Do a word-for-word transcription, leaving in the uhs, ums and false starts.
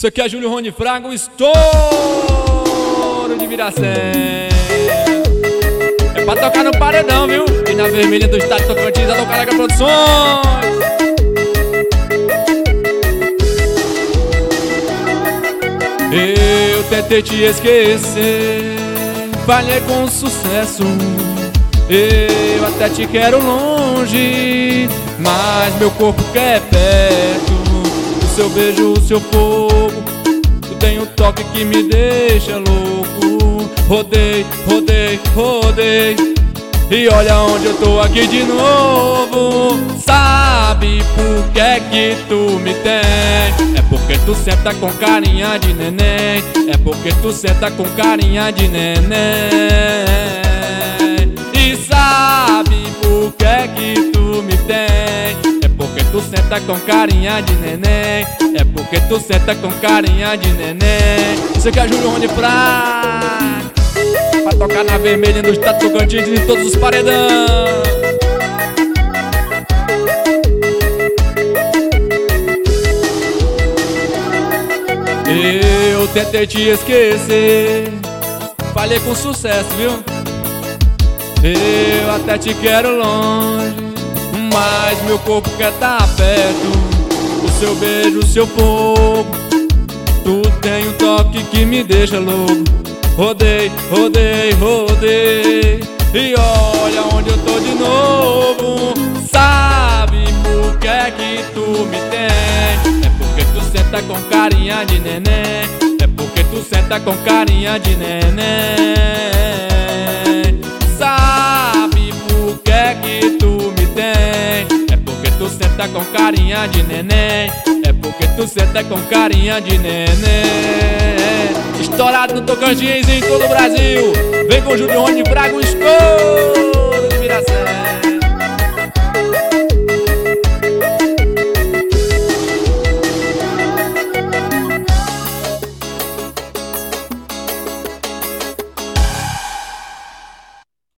Isso aqui é Júlio Rony Fraga, o estouro de Viracém. É pra tocar no paredão, viu? E na vermelha do estado Tocantins, a Caraca Produções. Eu tentei te esquecer, falhei com sucesso. Eu até te quero longe, mas meu corpo quer perto. O seu beijo, o seu fogo, tu tem um toque que me deixa louco. Rodei, rodei, rodei, e olha onde eu tô aqui de novo. Sabe por que é que tu me tem? É porque tu senta com carinha de neném. É porque tu senta com carinha de neném. E sabe por que é que tu me tem? É porque tu senta com carinha de neném. É porque tu senta com carinha de neném. Isso aqui é Júlio Rony Fraga, pra tocar na vermelha no estado Tocantins e em todos os paredão. Eu tentei te esquecer, falhei com sucesso, viu? Eu até te quero longe, mas meu corpo quer tá perto. O seu beijo, o seu fogo, tu tem um toque que me deixa louco. Rodei, rodei, rodei, e olha onde eu tô de novo. Sabe por que é que tu me tem? É porque tu senta com carinha de neném. É porque tu senta com carinha de neném. Sabe por que é que tu me tem? É porque tu senta com carinha de neném. É porque tu senta com carinha de neném. Estourado no Tocantins e em todo o Brasil. Vem com Júlio Rony Fraga, o